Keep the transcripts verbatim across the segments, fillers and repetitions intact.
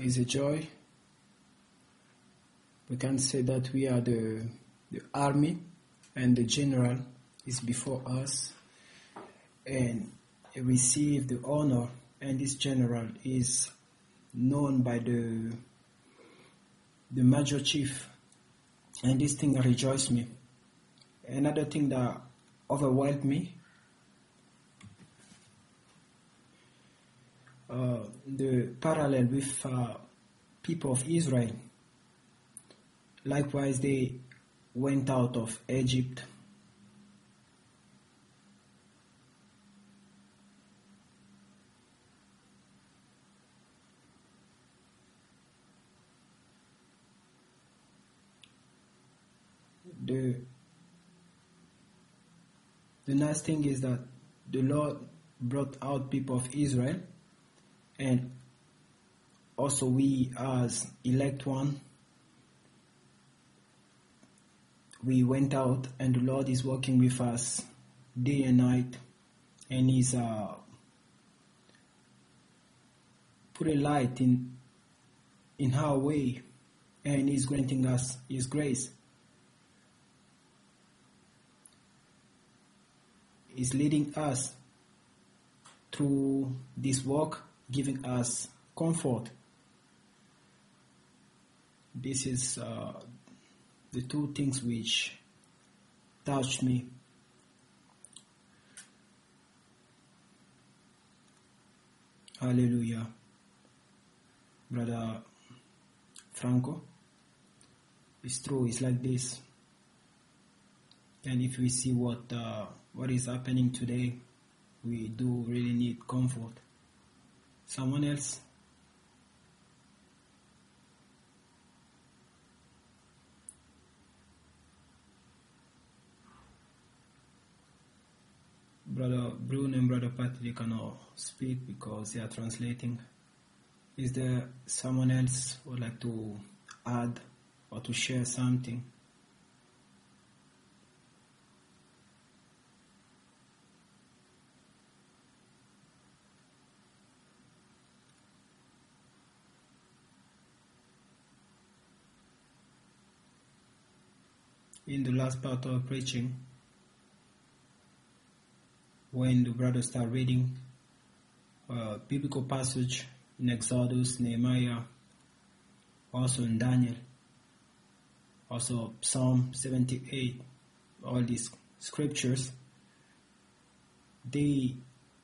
is a joy. We can say that we are the, the army and the general is before us and receive the honor, and this general is known by the the major chief, and this thing rejoiced me. Another thing that overwhelmed me, uh, the parallel with uh, people of Israel. Likewise, they went out of Egypt. The, the nice thing is that the Lord brought out people of Israel, and also we as elect one, we went out, and the Lord is working with us day and night, and He's uh, put a light in in our way, and He's granting us His grace. Is leading us through this walk, giving us comfort. This is uh, the two things which touched me. Hallelujah. Brother Franco, it's true, it's like this. And if we see what uh, what is happening today, we do really need comfort. Someone else? Brother Bruno and Brother Pat, they cannot speak because they are translating. Is there someone else who would like to add or to share something? In the last part of preaching, when the brothers start reading uh, biblical passage in Exodus, Nehemiah, also in Daniel, also Psalm seventy-eight, all these scriptures, they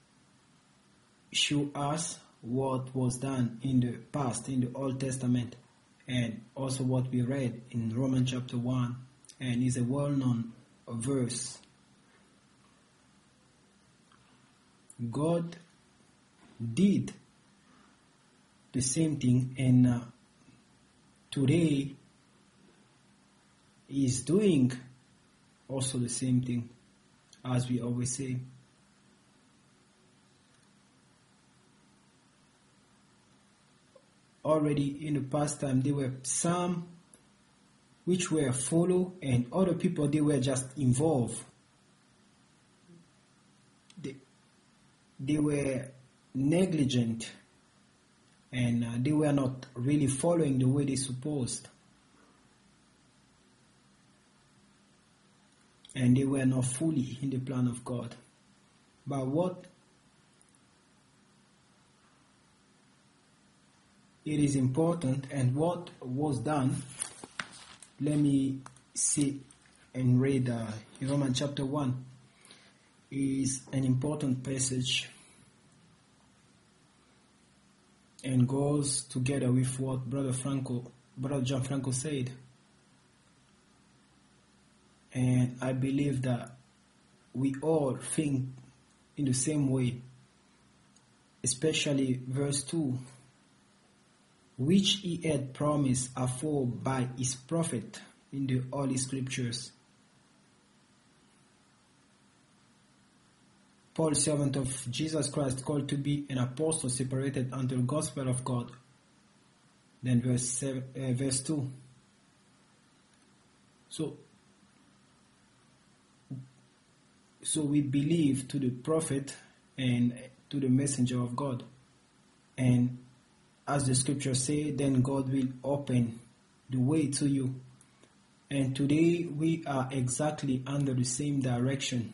show us what was done in the past, in the Old Testament, and also what we read in Romans chapter one. And is a well-known verse. God did the same thing, and uh, today He is doing also the same thing, as we always say. Already in the past time, there were some which were follow, and other people, they were just involved. They, they were negligent, and uh, they were not really following the way they supposed. And they were not fully in the plan of God. But what it is important, and what was done, let me see and read uh, Romans chapter one. Is an important passage and goes together with what Brother Franco, Brother John Franco said. And I believe that we all think in the same way, especially verse two. Which He had promised afore by His prophet in the Holy Scriptures. Paul, servant of Jesus Christ, called to be an apostle, separated unto the gospel of God. Then verse seven, uh, verse two. So, so we believe to the prophet and to the messenger of God. And as the scripture say, then God will open the way to you. And today we are exactly under the same direction.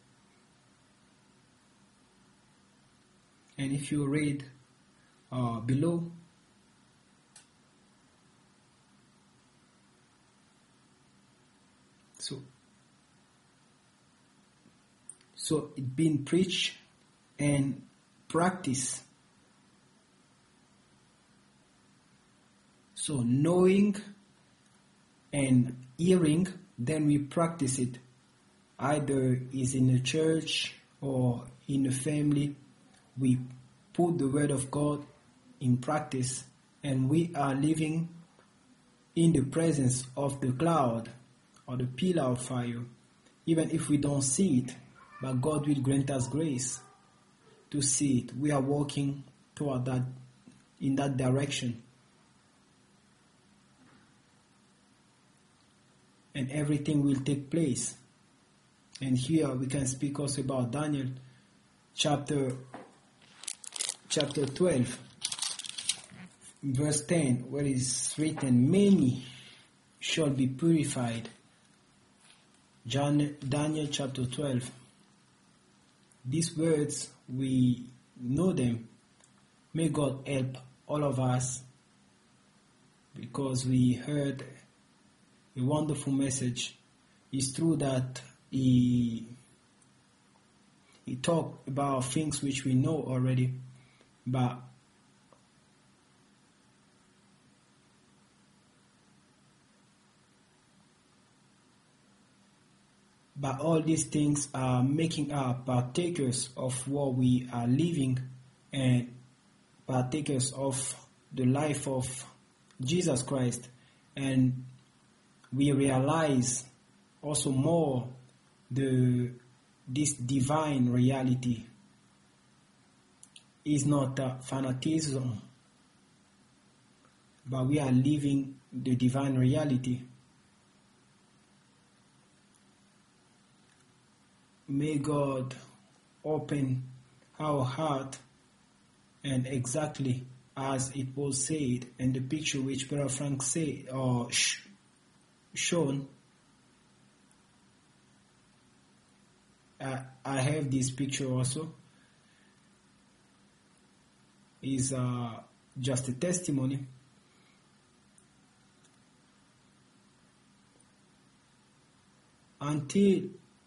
And if you read uh, below, so so it been preached and practiced. So knowing and hearing, then we practice it. Either is in a church or in a family. We put the word of God in practice, and we are living in the presence of the cloud or the pillar of fire, even if we don't see it, but God will grant us grace to see it. We are walking toward that, in that direction. And everything will take place. And here we can speak also about Daniel chapter chapter twelve, verse ten, where it is written, many shall be purified. John, Daniel chapter twelve. These words, we know them. May God help all of us, because we heard a wonderful message. It's true that he, he talked about things which we know already, but but all these things are making us partakers of what we are living and partakers of the life of Jesus Christ. And we realize also more the this divine reality is not a fanaticism, but we are living the divine reality. May God open our heart, and exactly as it was said in the picture which Brother Frank said or sh- shown. Uh, I have this picture also. Is uh, just a testimony. Until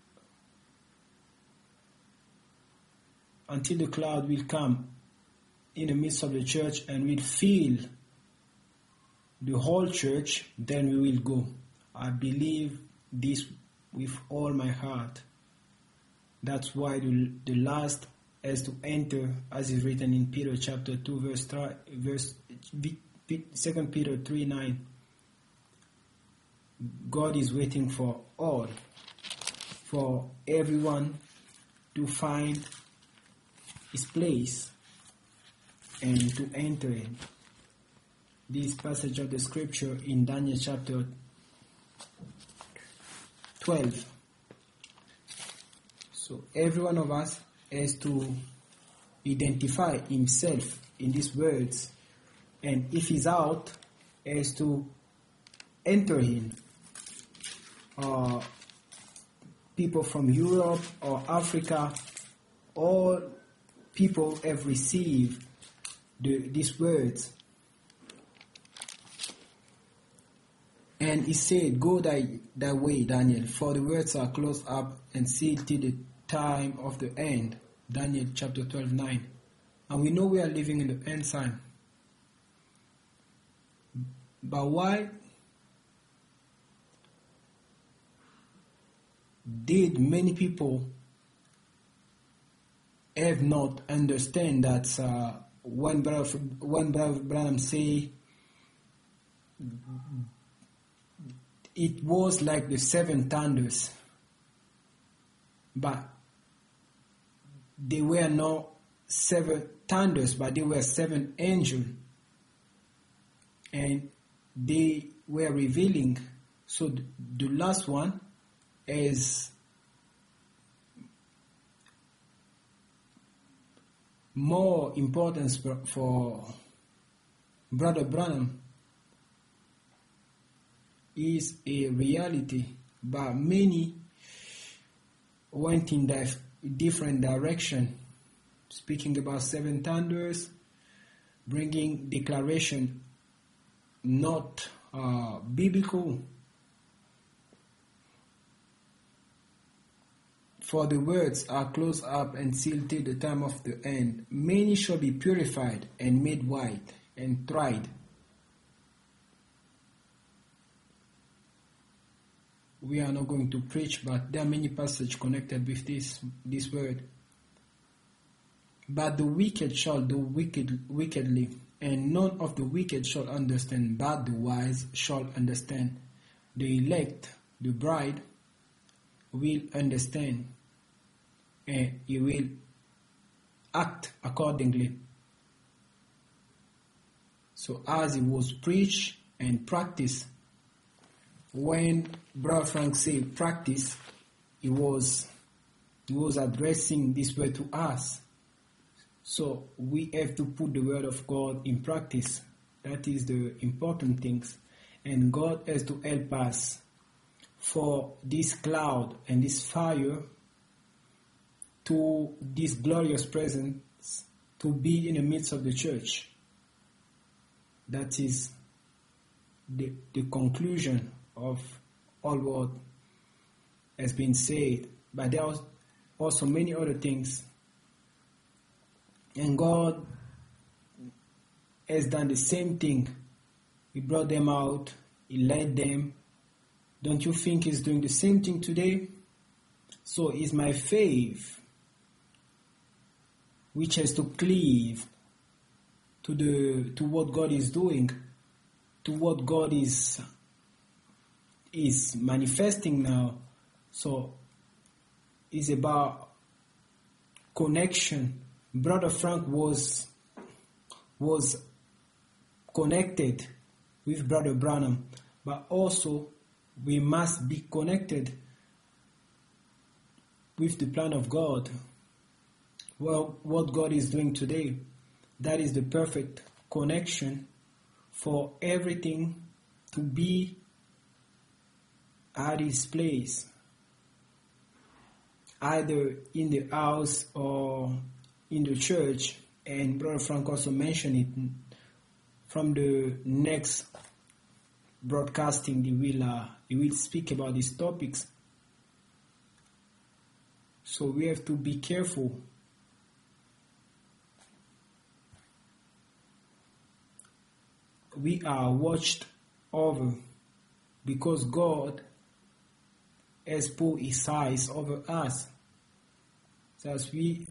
until the cloud will come in the midst of the church and will fill the whole church, then we will go. I believe this with all my heart. That's why the, the last has to enter, as is written in Peter chapter two, verse three, verse Second Peter three nine. God is waiting for all, for everyone to find his place and to enter in. This passage of the scripture in Daniel chapter twelve. So every one of us has to identify himself in these words, and if he's out, has to enter in. Uh, people from Europe or Africa, all people have received the, these words. And he said, go thy, thy way, Daniel, for the words are closed up and sealed till the time of the end. Daniel chapter twelve, nine. And we know we are living in the end time. But why did many people have not understand that uh, when Brother, when Brother Branham say it was like the seven thunders, but they were not seven thunders, but they were seven angels, and they were revealing. So the last one is more importance for Brother Branham is a reality, but many went in that different direction, speaking about seven thunders, bringing declaration not uh, biblical. For the words are closed up and sealed till the time of the end. Many shall be purified and made white and tried. We are not going to preach, but there are many passages connected with this, this word. But the wicked shall do wicked, wickedly, and none of the wicked shall understand, but the wise shall understand. The elect, the bride, will understand, and he will act accordingly. So as it was preached and practiced, when Brother Frank said practice, he was, he was addressing this word to us. So we have to put the word of God in practice. That is the important things. And God has to help us for this cloud and this fire to this glorious presence to be in the midst of the church. That is the, the conclusion of all what has been said. But there are also many other things. And God has done the same thing. He brought them out. He led them. Don't you think He's doing the same thing today? So it's my faith which has to cleave to the to what God is doing, to what God is is manifesting now. So it's about connection. Brother Frank was was connected with Brother Branham, but also we must be connected with the plan of God. Well, what God is doing today, that is the perfect connection for everything to be at its place, either in the house or in the church. And Brother Frank also mentioned it from the next broadcasting. He will, uh, he will speak about these topics. So we have to be careful. We are watched over because God has put His eyes over us. So as we,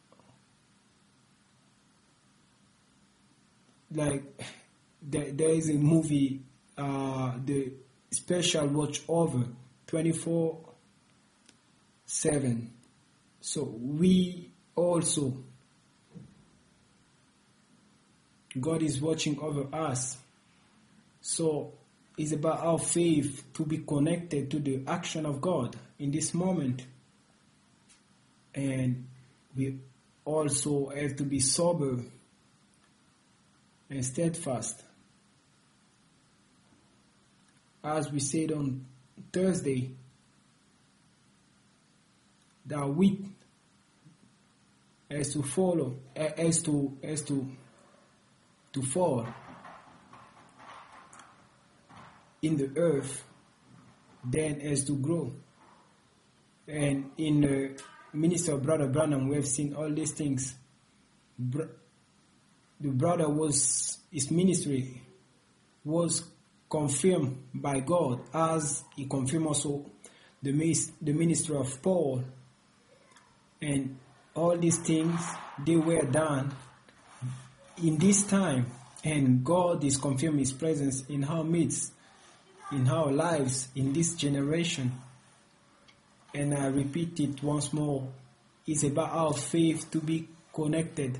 like, there, there is a movie, uh, the Special Watch Over, twenty-four seven. So we also, God is watching over us. So it's about our faith to be connected to the action of God in this moment. And we also have to be sober and steadfast. As we said on Thursday, that wheat has to follow, has to, has to, to fall in the earth, then has to grow. And in the ministry of Brother Branham, we have seen all these things. Br- the brother was, his ministry was confirmed by God, as He confirmed also the, mis- the ministry of Paul. And all these things, they were done in this time. And God is confirming His presence in our midst, in our lives, in this generation. And I repeat it once more. It's about our faith to be connected.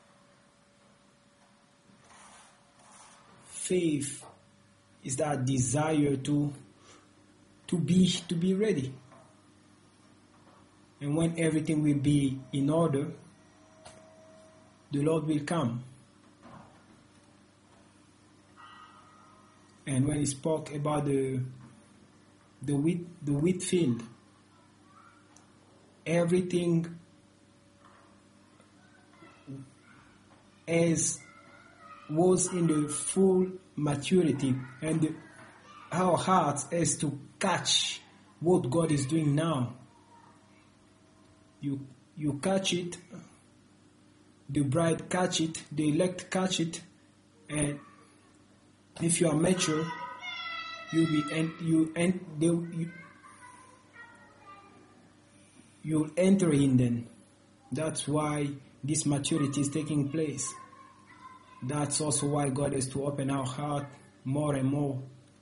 Faith is that desire to, to be to be ready. And when everything will be in order, the Lord will come. And when he spoke about the the wheat the wheat field, everything as was in the full maturity, and the, our hearts as to catch what God is doing now. You you catch it, the bride catch it, the elect catch it, and if you are mature, you'll be and you and they you you'll enter in then. That's why this maturity is taking place. That's also why God has to open our heart more and more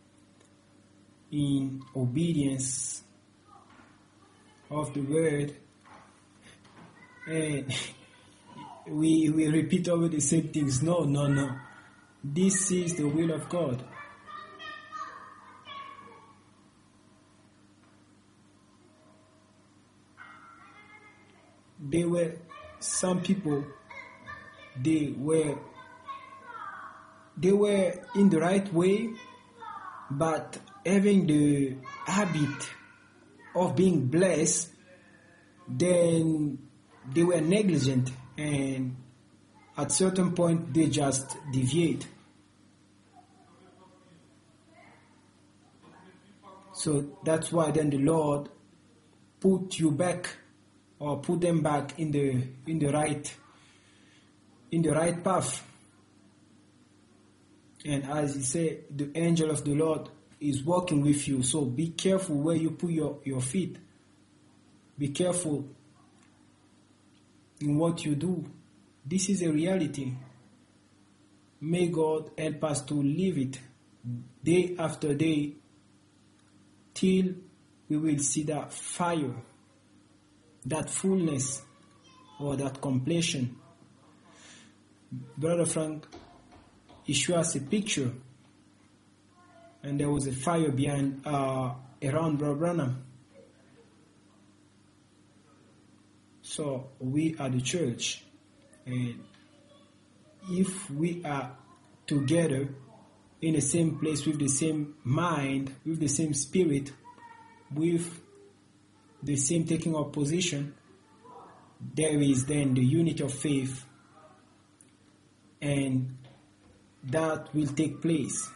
in obedience of the word. And we we repeat over the same things. No, no, no. This is the will of God. There were some people, they were they were in the right way, but having the habit of being blessed, then they were negligent, and at certain point they just deviate. So that's why then the Lord put you back, or put them back in the in the right in the right path. And as he said, the angel of the Lord is walking with you. So be careful where you put your, your feet. Be careful in what you do. This is a reality. May God help us to live it day after day till we will see that fire, that fullness, or that completion. Brother Frank, he showed us a picture, and there was a fire behind, uh, around Brother Branham. So we are the church, and if we are together in the same place with the same mind, with the same spirit, with the same taking of position, there is then the unity of faith, and that will take place.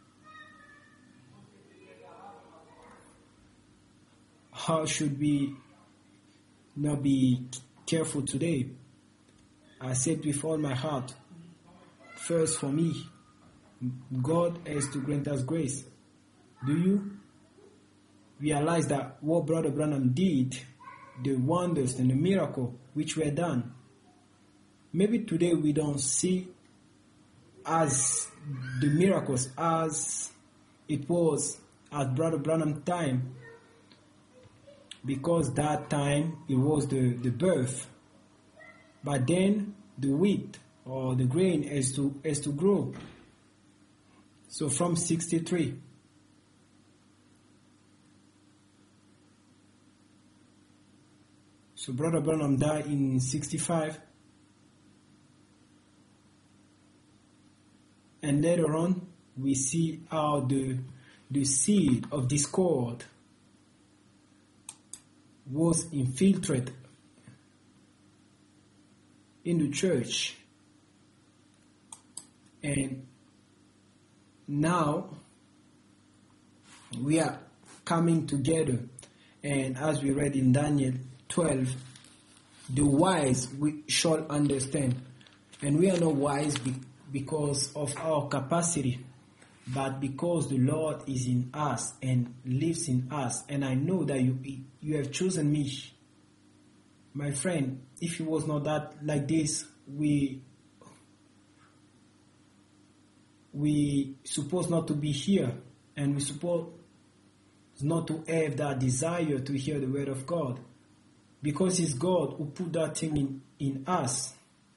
How should we not be careful today? I said with all my heart, first for me, God has to grant us grace. Do you realize that what Brother Branham did, the wonders and the miracle which were done, maybe today we don't see as the miracles as it was at Brother Branham's time, because that time it was the, the birth. But then the wheat or the grain has to has to grow. So from sixty-three, so Brother Branham died in sixty-five, and later on we see how the the seed of discord was infiltrated in the church, and now we are coming together. And as we read in Daniel twelve, the wise we shall understand. And we are not wise be- because of our capacity, but because the Lord is in us and lives in us. And I know that you you have chosen me. My friend, if it was not that like this, we we supposed not to be here, and we supposed not to have that desire to hear the word of God, because it's God who put that thing in, in us.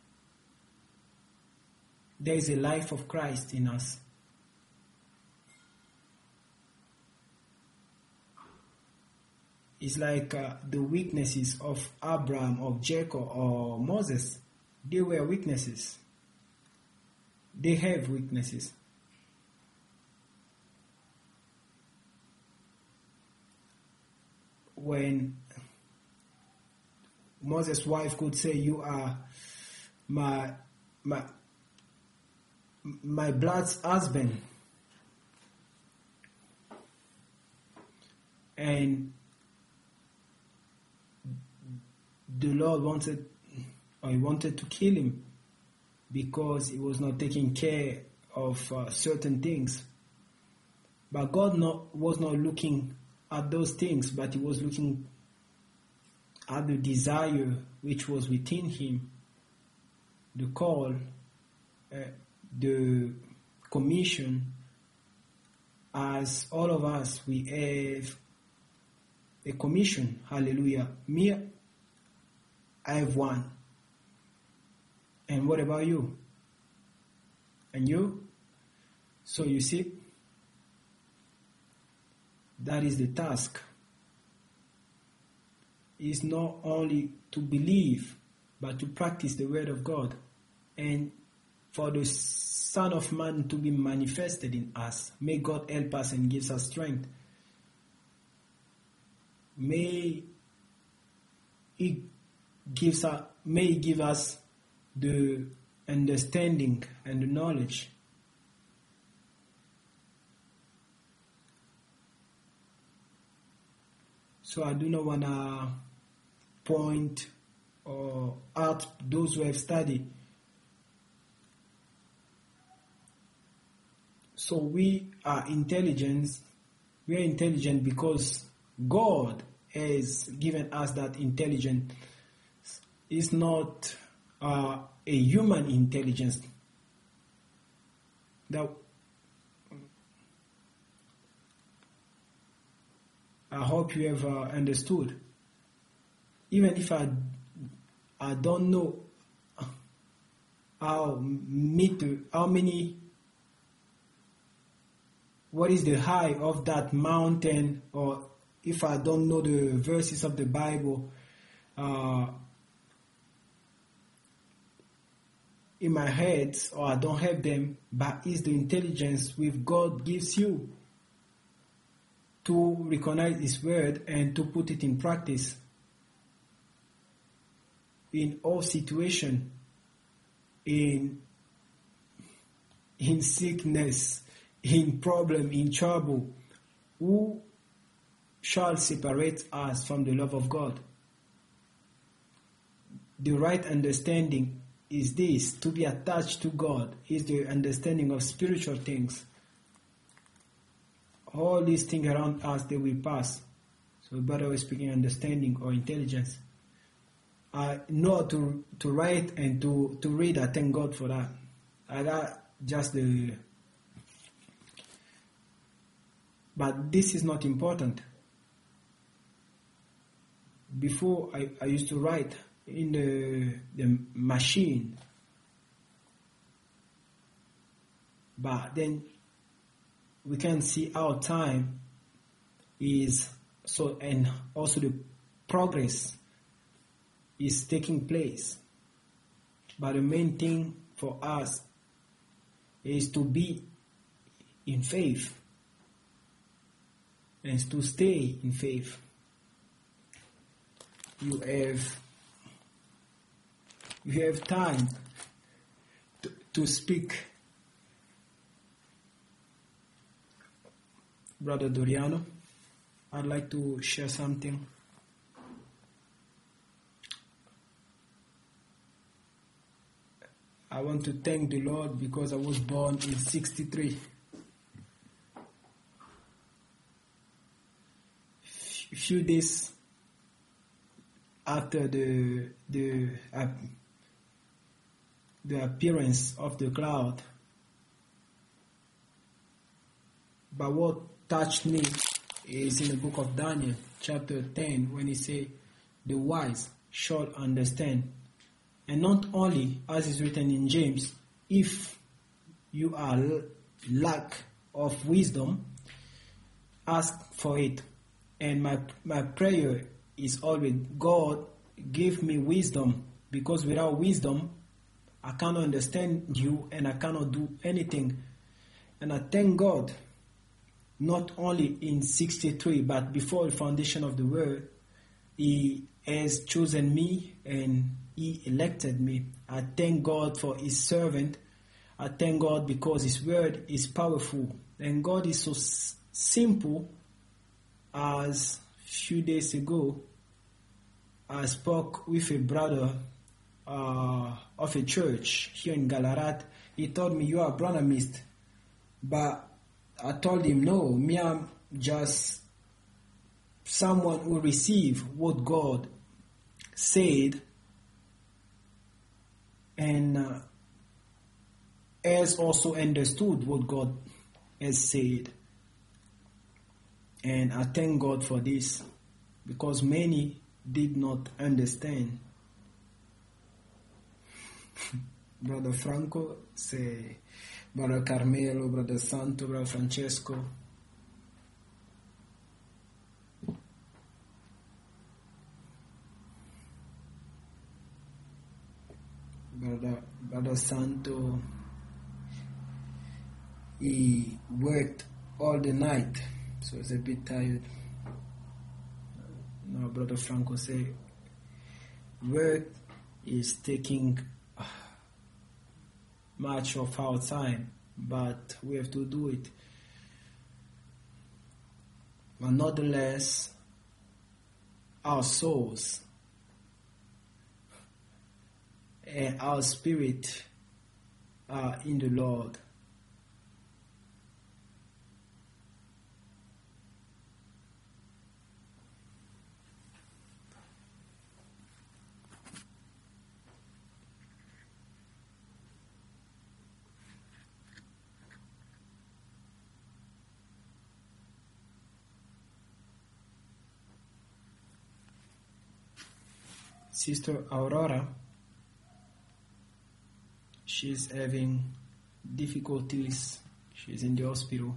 There is a life of Christ in us. It's like uh, the weaknesses of Abraham, of Jacob, or Moses. They were weaknesses. They have weaknesses. when Moses' wife could say, "You are my my my blood's husband," and the Lord wanted, or he wanted to kill him because he was not taking care of uh, certain things. But God not, was not looking at those things, but he was looking at the desire which was within him, the call, uh, the commission. As all of us, we have a commission. Hallelujah. Me, I have one. And what about you? And you? So you see, that is the task. It's not only to believe, but to practice the word of God. And for the Son of Man to be manifested in us. May God help us and give us strength. May He gives us, may He give us the understanding and the knowledge. So I do not want to point or out those who have studied. So we are intelligent. We are intelligent because God has given us that intelligence. It's not uh, a human intelligence. That I hope you have uh, understood. Even if I I don't know how meter, how many, what is the height of that mountain, or if I don't know the verses of the Bible uh, in my head, or I don't have them, but it's the intelligence which God gives you to recognize His word and to put it in practice in all situation, in in sickness, in problem, in trouble. Who shall separate us from the love of God? The right understanding is this: to be attached to God is the understanding of spiritual things. All these things around us, they will pass. So better we're speaking understanding or intelligence. I know to to write and to, to read. I thank God for that. I got just the... But this is not important. Before, I, I used to write in the, the machine. But then we can see how time is, so, and also the progress is taking place. But the main thing for us is to be in faith and to stay in faith. You have you have time to, to speak. Brother Doriano, I'd like to share something. I want to thank the Lord because I was born in sixty-three. A few days after the the uh, the appearance of the cloud. But what touched me is in the book of Daniel, chapter ten, when he say, "The wise shall understand." And not only, as is written in James, if you are lack of wisdom, ask for it. And my my prayer is always, God, give me wisdom, because without wisdom, I cannot understand you and I cannot do anything. And I thank God not only in sixty-three, but before the foundation of the world, He has chosen me and He elected me. I thank God for His servant. I thank God because His word is powerful. And God is so s- simple. As a few days ago, I spoke with a brother uh, of a church here in Galarat. He told me, you are a Branhamist. But I told him, no, me I'm just someone who received what God said and uh, has also understood what God has said. And I thank God for this, because many did not understand. Brother Franco, say, Brother Carmelo, Brother Santo, Brother Francesco. Brother, Brother Santo, he worked all the night, so he's a bit tired. Now, Brother Franco say, work is taking much of our time, but we have to do it. But nonetheless, our souls and our spirit are in the Lord. Sister Aurora, she's having difficulties. She's in the hospital.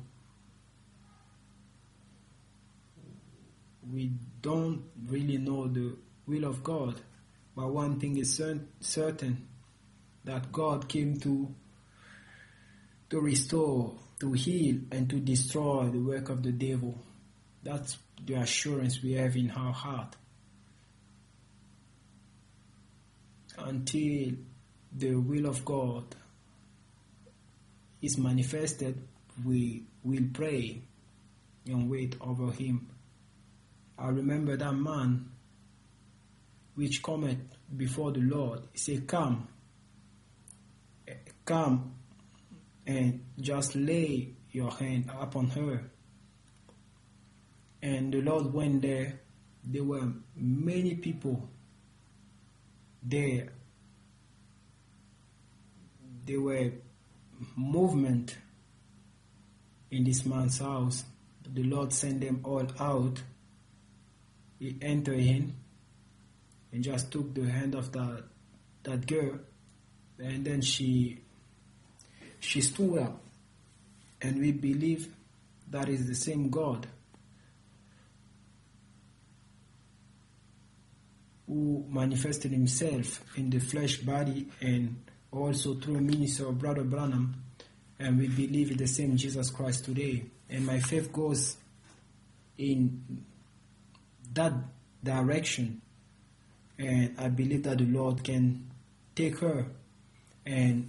We don't really know the will of God, but one thing is cer- certain, that God came to to restore, to heal, and to destroy the work of the devil. That's the assurance we have in our heart. Until the will of God is manifested, we will pray and wait over him. I remember that man which cometh before the Lord. He said, come, come and just lay your hand upon her. And the Lord went there. There were many people there. There were movement in this man's house. The Lord sent them all out. He entered in and just took the hand of that that girl, and then she she stood up. And we believe that is the same God who manifested himself in the flesh body and also through ministry of Brother Branham, and we believe in the same Jesus Christ today. And my faith goes in that direction, and I believe that the Lord can take her and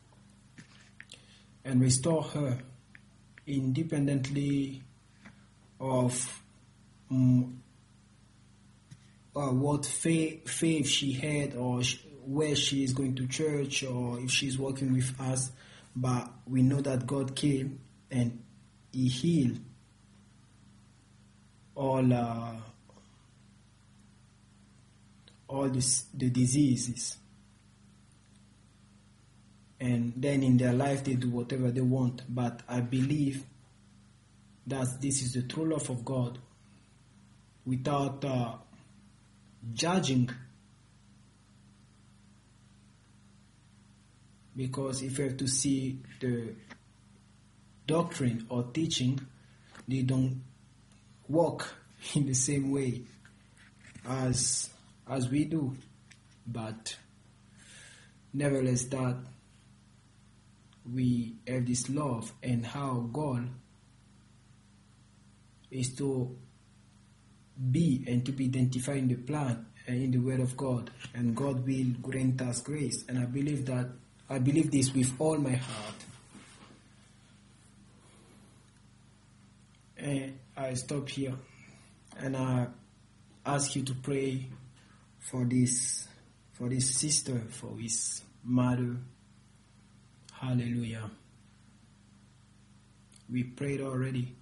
and restore her independently of um, uh, what faith, faith she had, or sh- where she is going to church, or if she's working with us. But we know that God came and he healed all uh, all this, the diseases. And then in their life they do whatever they want. But I believe that this is the true love of God, without uh, judging. Because if you have to see the doctrine or teaching, they don't walk in the same way as as we do. But nevertheless, that we have this love, and how God is to be and to be identified in the plan and in the Word of God, and God will grant us grace. And I believe that I believe this with all my heart. And I stop here, and I ask you to pray for this, for this sister, for his mother. Hallelujah. We prayed already.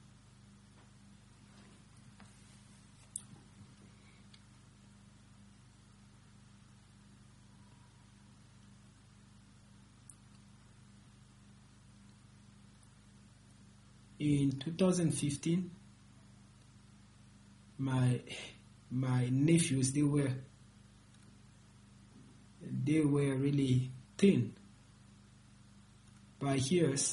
In two thousand fifteen, my my nephews, they were they were really thin. By years,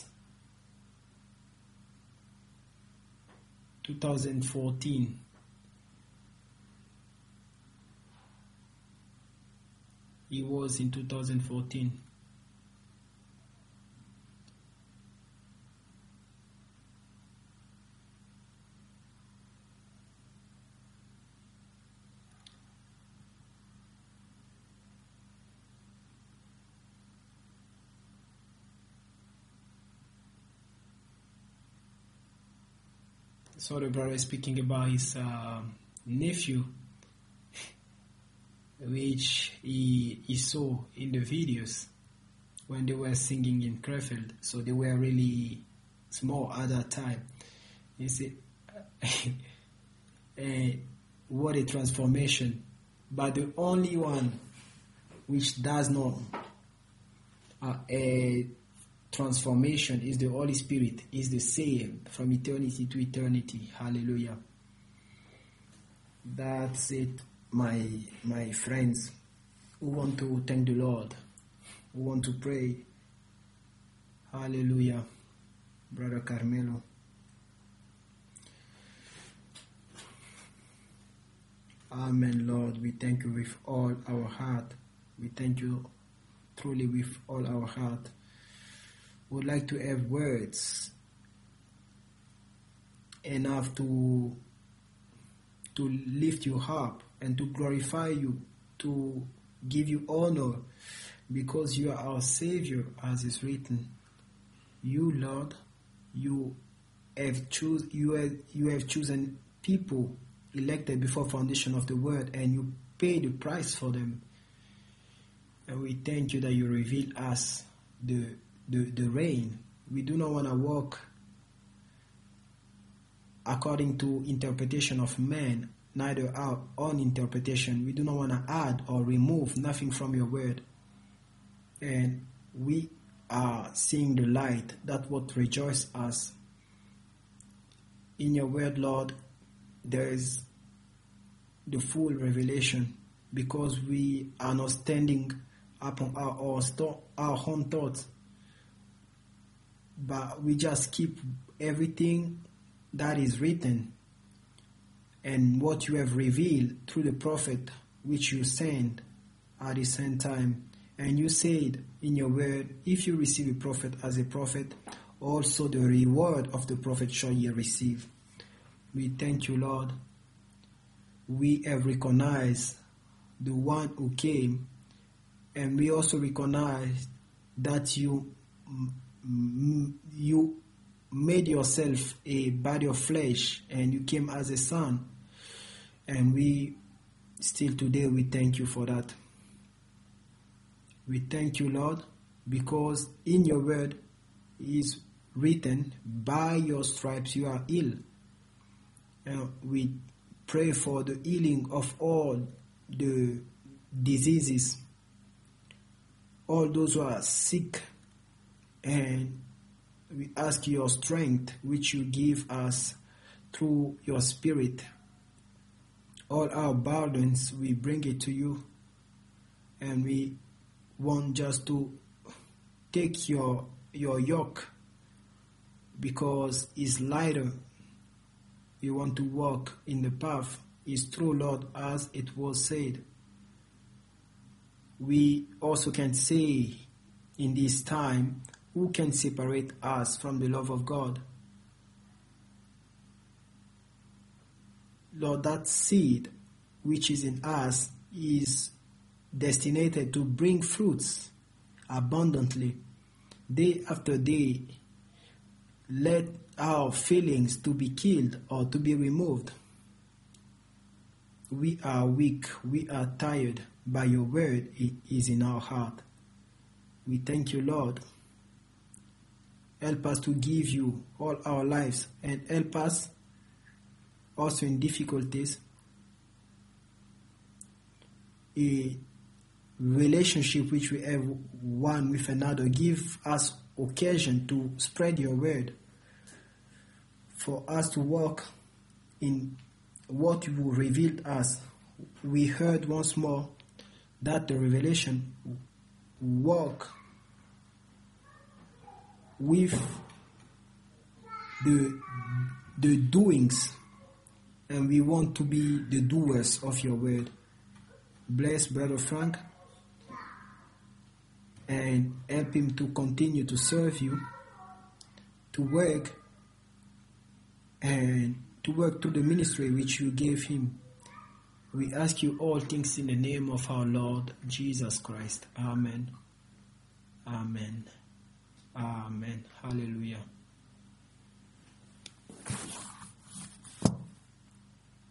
two thousand fourteen, it was in two thousand fourteen. So the brother is speaking about his uh, nephew, which he, he saw in the videos when they were singing in Krefeld. So they were really small at that time. You see, uh, what a transformation. But the only one which does not uh, a transformation is the Holy Spirit, is the same from eternity to eternity. Hallelujah. That's it, my my friends who want to thank the Lord, who want to pray. Hallelujah. Brother Carmelo. Amen, Lord. We thank you with all our heart. We thank you truly with all our heart. Would like to have words enough to to lift you up and to glorify you, to give you honor, because you are our Savior, as is written. You, Lord, you have choose you have you have chosen people elected before foundation of the world, and you pay the price for them. And we thank you that you reveal us the The, the reign. We do not want to walk according to interpretation of man, neither our own interpretation. We do not want to add or remove nothing from your word. And we are seeing the light. That's what rejoices us. In your word, Lord, there is the full revelation, because we are not standing upon our, our, our own thoughts, but we just keep everything that is written and what you have revealed through the prophet which you sent at the same time. And you said in your word, if you receive a prophet as a prophet, also the reward of the prophet shall ye receive. We thank you, Lord. We have recognized the one who came, and we also recognize that you you made yourself a body of flesh, and you came as a son. And we still today, we thank you for that. We thank you, Lord, because in your word is written, by your stripes you are ill. And we pray for the healing of all the diseases, all those who are sick, and we ask your strength, which you give us through your Spirit. All our burdens, we bring it to you, and we want just to take your your yoke, because it's lighter. We want to walk in the path. It's true, Lord, as it was said. We also can say in this time, who can separate us from the love of God? Lord, that seed which is in us is destined to bring fruits abundantly, day after day. Let our feelings to be killed or to be removed. We are weak, we are tired, but your word is in our heart. We thank you, Lord. Help us to give you all our lives, and help us also in difficulties. A relationship which we have one with another, give us occasion to spread your word, for us to walk in what you revealed us. We heard once more that the revelation walk with the the doings, and we want to be the doers of your word. Bless Brother Frank and help him to continue to serve you, to work and to work to the ministry which you gave him. We ask you all things in the name of our Lord Jesus Christ. Amen. Amen. Amen. Hallelujah.